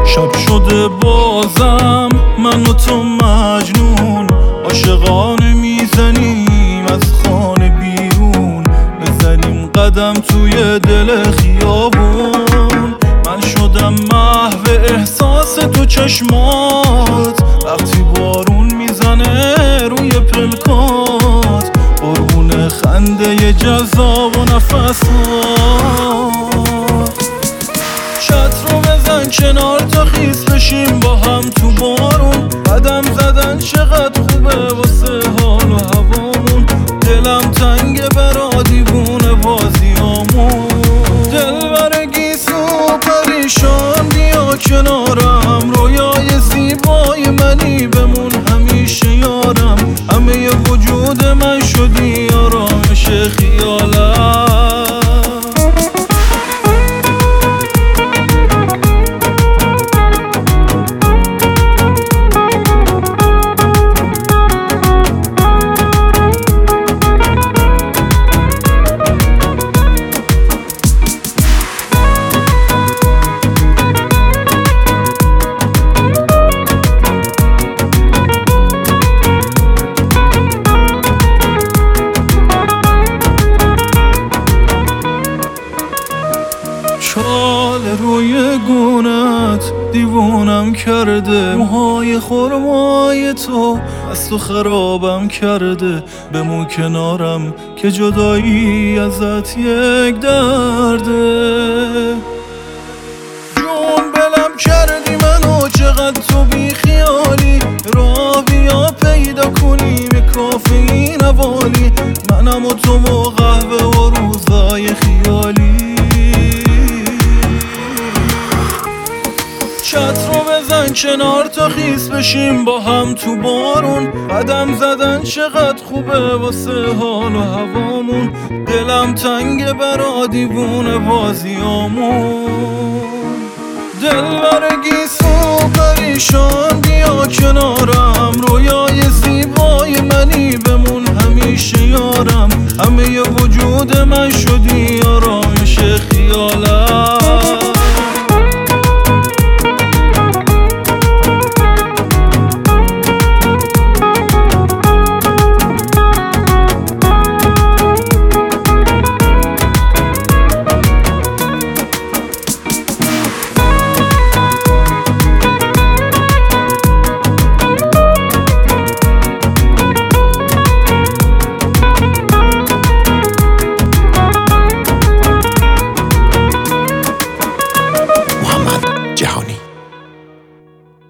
شب شده بازم من و تو مجنون، عاشقانه میزنیم از خانه بیرون، بزنیم قدم توی دل خیابون. من شدم محو احساس تو چشمات، وقتی بارون میزنه روی پلکات، قربون خنده جذاب و نفسات. چتر رو بزن کنار تا خیس بشیم با هم تو بارون، قدم زدن چقدر خوبه واسه حال و هوامون، دلم تنگه برا دیوونه بازیامون. دلبر گیسو پریشان بیا کنارم، رویای زیبای منی بمون همیشه یارم، همه وجود من شدی آرامش خیالم. شال روی گونت دیوونم کرده، موهای خرمای تو از تو خرابم کرده، بمون کنارم که جدایی ازت یک درده. جون بلم کردی منو چقدر تو بی خیالی، راه بیا پیدا کنیم کافه این حوالی، منم و تو و قهوه و روزای خیالی. چتر رو بزن کنار تا خیس بشیم با هم تو بارون، قدم زدن چقدر خوبه واسه حال و هوامون، دلم تنگه برا دیوونه بازیامون. دلبر گیسو پریشان بیا کنارم، رویای زیبای منی بمون همیشه یارم، همه وجود من